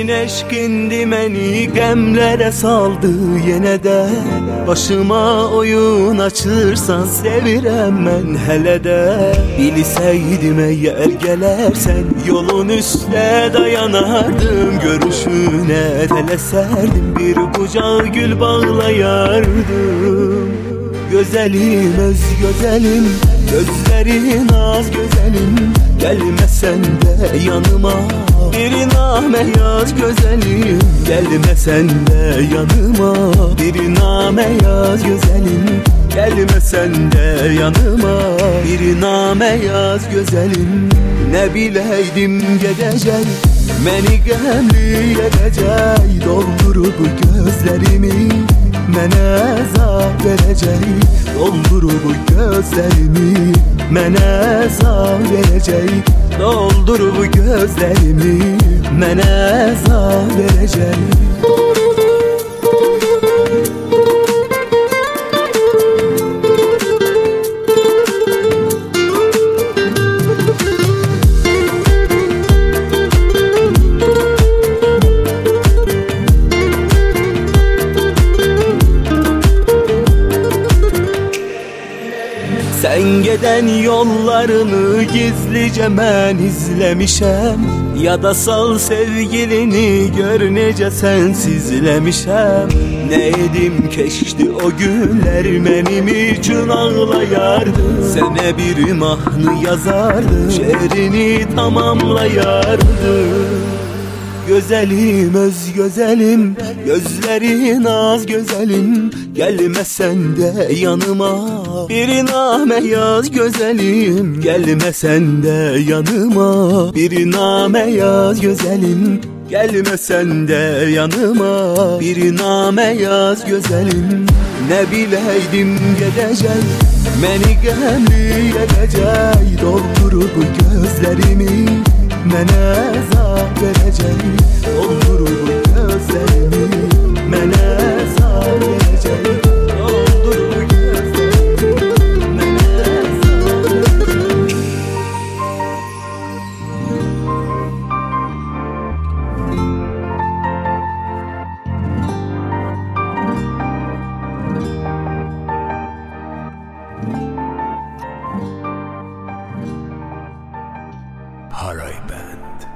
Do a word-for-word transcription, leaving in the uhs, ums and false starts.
Senin eşkindi meni gemlere saldı yine de. Başıma oyun açırsan sevirem ben hele de. Bilseydim eğer gelersen yolun üstüne dayanardım. Görüşüne teleserdim, bir kucağı gül bağlayardım. Gözelim öz gözelim, gözlerin az gözelim, gelmesen de yanıma. Bir name yaz gözelim, gelmesen de yanıma. Bir name yaz gözelim, gelmesen de yanıma. Bir name yaz gözelim. Ne bileydim gidecek, beni gemli edecek. Doldurup gözlerimi mənə zah verəcək. Doldurup gözlerimi mənə zah verəcək. Doldurup gözlerimi mənə zah verəcək. Sen geden yollarını gizlice mən izlemişəm. Ya da sal sevgilini gör necə sensizlemişəm. Ne edim keşti o günler benim için ağlayardı. Sene bir mahnı yazardı, şerini tamamlayardı. Gözelim öz gözelim, gözlerin az gözelim, gelmesen de yanıma. Bir name yaz gözelim, gelmesen de yanıma. Bir name yaz gözelim, gelmesen de yanıma. Bir name yaz gözelim. Ne bileydim gidecek, beni gemli edecek. Doldurup gözlerimi mənə zah verəcək. Doldurup gözlerimi mənə zah verəcək. Doldurup gözlerimi mənə zah verəcək. Haray Band.